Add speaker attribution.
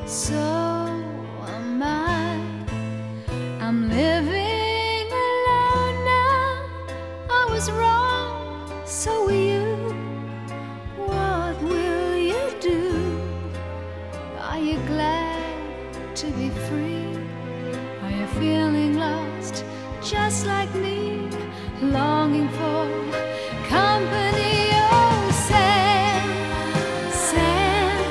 Speaker 1: So am I. I'm living alone now. I was wrong, so were you. What will you do? Are you glad to be free? Are you feeling lost, just like me, longing for